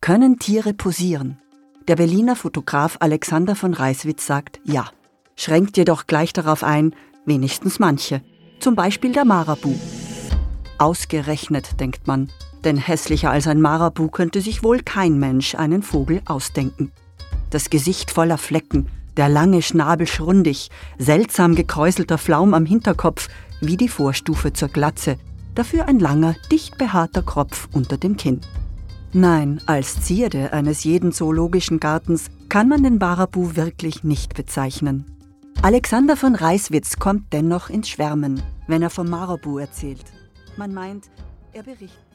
Können Tiere posieren? Der Berliner Fotograf Alexander von Reiswitz sagt ja. Schränkt jedoch gleich darauf ein, wenigstens manche. Zum Beispiel der Marabu. Ausgerechnet, denkt man, denn hässlicher als ein Marabu könnte sich wohl kein Mensch einen Vogel ausdenken. Das Gesicht voller Flecken, der lange Schnabel schrundig, seltsam gekräuselter Flaum am Hinterkopf, wie die Vorstufe zur Glatze, dafür ein langer, dicht behaarter Kropf unter dem Kinn. Nein, als Zierde eines jeden zoologischen Gartens kann man den Marabu wirklich nicht bezeichnen. Alexander von Reiswitz kommt dennoch ins Schwärmen, wenn er vom Marabu erzählt. Man meint, er berichtet.